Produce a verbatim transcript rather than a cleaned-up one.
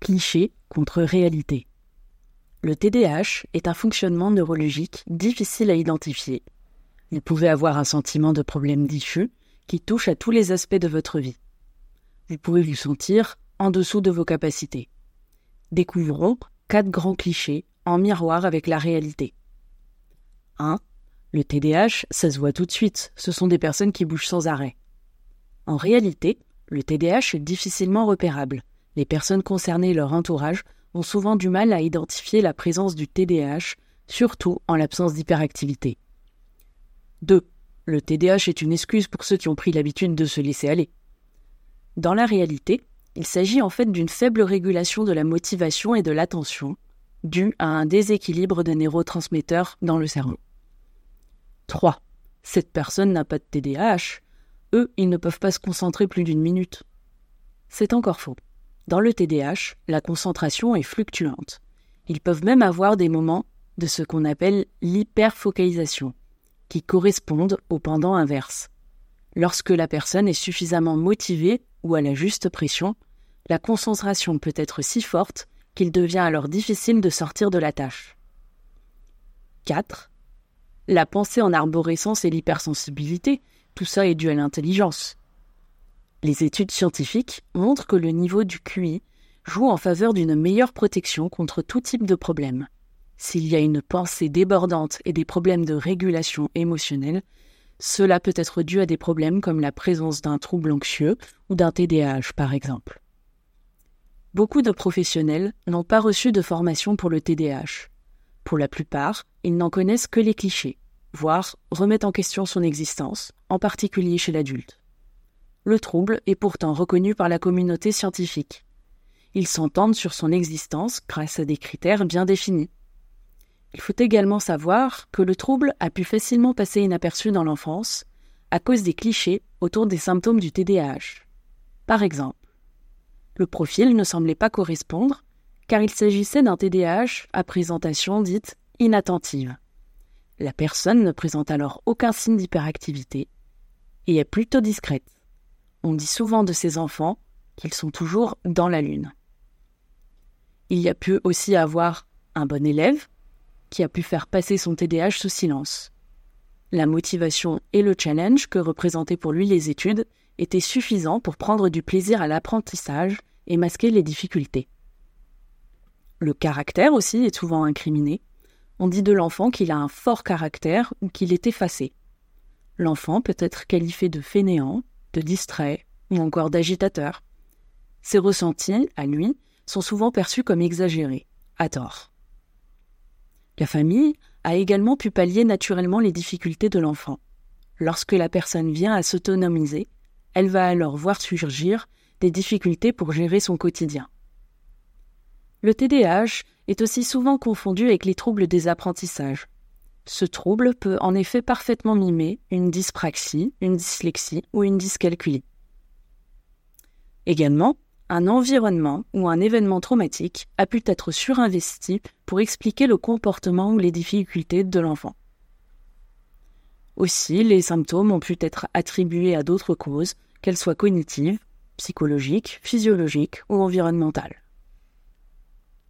Cliché contre réalité. Le T D A H est un fonctionnement neurologique difficile à identifier. Vous pouvez avoir un sentiment de problème diffus qui touche à tous les aspects de votre vie. Vous pouvez vous sentir en dessous de vos capacités. Découvrons quatre grands clichés en miroir avec la réalité. un. Le T D A H, ça se voit tout de suite, ce sont des personnes qui bougent sans arrêt. En réalité, le T D A H est difficilement repérable. Les personnes concernées et leur entourage ont souvent du mal à identifier la présence du T D A H, surtout en l'absence d'hyperactivité. deux. Le T D A H est une excuse pour ceux qui ont pris l'habitude de se laisser aller. Dans la réalité, il s'agit en fait d'une faible régulation de la motivation et de l'attention, due à un déséquilibre de neurotransmetteurs dans le cerveau. trois. Cette personne n'a pas de T D A H. Eux, ils ne peuvent pas se concentrer plus d'une minute. C'est encore faux. Dans le T D A H, la concentration est fluctuante. Ils peuvent même avoir des moments de ce qu'on appelle l'hyperfocalisation, qui correspondent au pendant inverse. Lorsque la personne est suffisamment motivée ou à la juste pression, la concentration peut être si forte qu'il devient alors difficile de sortir de la tâche. quatre. La pensée en arborescence et l'hypersensibilité, tout ça est dû à l'intelligence. Les études scientifiques montrent que le niveau du Q I joue en faveur d'une meilleure protection contre tout type de problème. S'il y a une pensée débordante et des problèmes de régulation émotionnelle, cela peut être dû à des problèmes comme la présence d'un trouble anxieux ou d'un T D A H par exemple. Beaucoup de professionnels n'ont pas reçu de formation pour le T D A H. Pour la plupart, ils n'en connaissent que les clichés, voire remettent en question son existence, en particulier chez l'adulte. Le trouble est pourtant reconnu par la communauté scientifique. Ils s'entendent sur son existence grâce à des critères bien définis. Il faut également savoir que le trouble a pu facilement passer inaperçu dans l'enfance à cause des clichés autour des symptômes du T D A H. Par exemple, le profil ne semblait pas correspondre car il s'agissait d'un T D A H à présentation dite inattentive. La personne ne présente alors aucun signe d'hyperactivité et est plutôt discrète. On dit souvent de ces enfants qu'ils sont toujours dans la lune. Il y a pu aussi avoir un bon élève qui a pu faire passer son T D A H sous silence. La motivation et le challenge que représentaient pour lui les études étaient suffisants pour prendre du plaisir à l'apprentissage et masquer les difficultés. Le caractère aussi est souvent incriminé. On dit de l'enfant qu'il a un fort caractère ou qu'il est effacé. L'enfant peut être qualifié de fainéant, de distrait ou encore d'agitateur. Ces ressentis, à lui, sont souvent perçus comme exagérés, à tort. La famille a également pu pallier naturellement les difficultés de l'enfant. Lorsque la personne vient à s'autonomiser, elle va alors voir surgir des difficultés pour gérer son quotidien. Le T D A H est aussi souvent confondu avec les troubles des apprentissages. Ce trouble peut en effet parfaitement mimer une dyspraxie, une dyslexie ou une dyscalculie. Également, un environnement ou un événement traumatique a pu être surinvesti pour expliquer le comportement ou les difficultés de l'enfant. Aussi, les symptômes ont pu être attribués à d'autres causes, qu'elles soient cognitives, psychologiques, physiologiques ou environnementales.